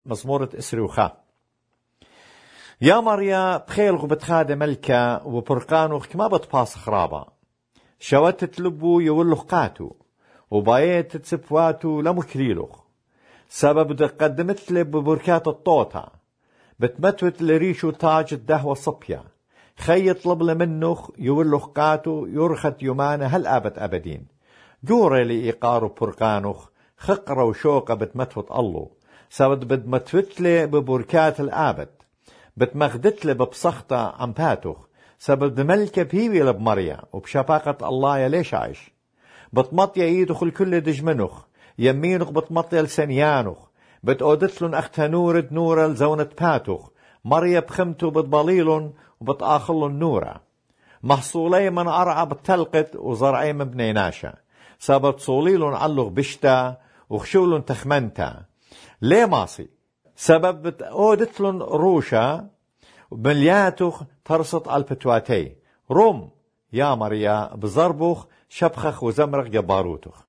مزمورة إسروخا. يا مريا بخيلغ بتخادم ملكة وبرقانوخ كما بتباس خرابة شوات تلبو يولخ قاتو وبايت تسفواتو لمكريلوخ سبب قدمت لي ببركات الطوطة بتمتوت لريشو تاج الدهوة صبيا خيط لبل منخ يولخ قاتو يرخت يمانه هل آبت أبدين جوري لي إيقارو برقانوخ خقرة وشوقة بتمتوت الله سبب بتمتوت لي ببركات الآبد بتمخدت لي ببصخطة عم باتوخ سبب دملكة بهيوي لبمريا وبشفاقة الله يا ليش عايش بتمطي ايدخ الكل دجمنخ يمينخ بتمطي لسنيانخ بتقودتلن اختها نورد نورة لزونة باتوخ مريا بخمتو بتباليلن وبتآخلن نورة محصولي من أرعى بتلقت وزرعي من بنيناشا سبب صوليلن علغ بشتا وخشولن تخمنتا ليه ماصي سبب بتقودتلن روشا ملياتوخ ترصت البتواتي روم يا مريا بزربوخ شبخخ وزمرق جباروتوخ